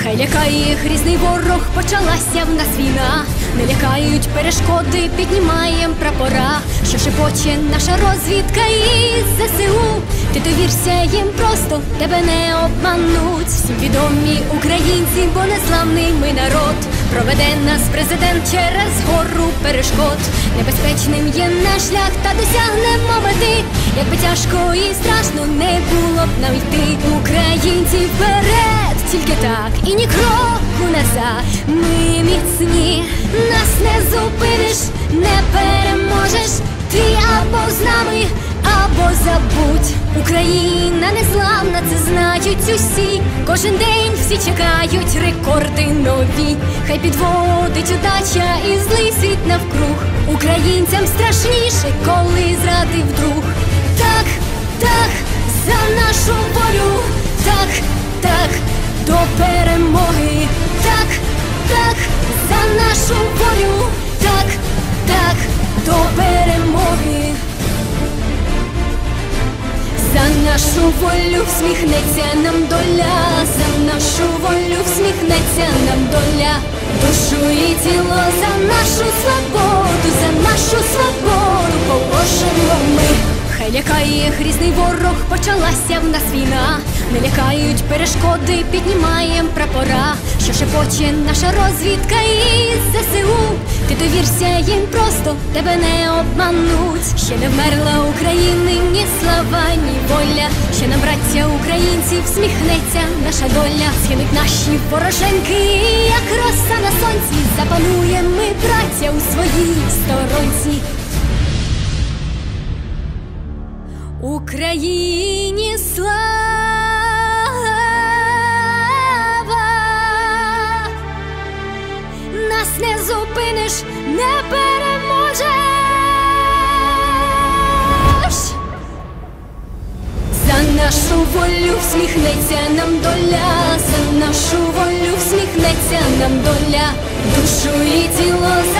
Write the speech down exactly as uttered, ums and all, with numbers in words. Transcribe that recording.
Хай лякає грізний ворог, почалася в нас війна. Не лякають перешкоди, піднімаєм прапора. Що шепоче наша розвідка із ЗСУ. Ти довірся їм просто, тебе не обмануть. Всім відомі українці, бо незламний ми народ. Проведе нас президент через гору перешкод. Небезпечним є наш шлях, та досягнемо мети. Якби тяжко і страшно не було б нам йти. Українці вперед, тільки так і ні кроку назад. Ми міцні, нас не зупиниш, не переможеш. Ти або з нами, або забудь. Україна незламна, це знають усі. Кожен день всі чекають рекорди нові. Хай підводить удача і злий світ навкруг. Українцям страшніше, коли зрадив друг. Так, так, за нашу волю. Так, так, до перемоги. Так, так, за нашу волю. Так, так, до перемоги. За нашу волю всміхнеться нам доля. За нашу волю всміхнеться нам доля. Душу і тіло за нашу свободу, за нашу свободу положимо ми. Хай лякає грізний ворог, почалася в нас війна. Не лякають перешкоди, піднімаєм прапора. Що шепоче наша розвідка із ЗСУ. Ти довірся їм просто, тебе не обмануть. Ще не вмерла України ні слава, ні воля. Ще нам, браття українці, всміхнеться наша доля. Схинуть наші вороженьки, як роса на сонці. Запануєм ми, браття, у своїй сторонці. Україні слава, нас не зупиниш, не переможеш. За нашу волю всміхнеться нам доля. За нашу волю всміхнеться нам доля. Душу і тіло